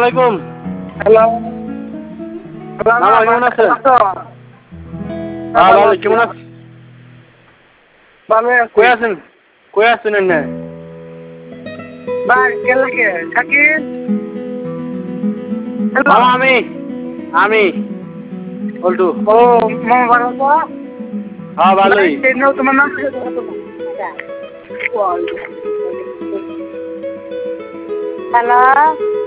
আলাইকুম। হ্যালো। মামা কেমন আছেন? ভালো, কেমন আছেন? ভালো আছি। কই আছেন এনে? ভাই কে লাগে থাকিস? মামা আমি বল্টু। ও মামা ভালো তো? হ্যাঁ ভাই ভালোই। ট্রেন তোমার নাম কি? হ্যালো।